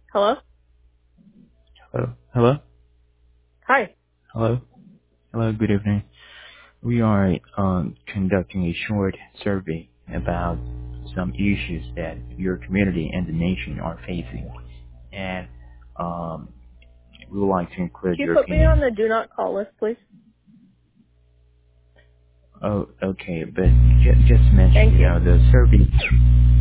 Hello? Hello? Hi. Hello? Hello, good evening. We are conducting a short survey about some issues that your community and the nation are facing. And we would like to include Can you your put me on opinions. the do not call list, please? Oh, okay, but just mention, Thank you. the survey.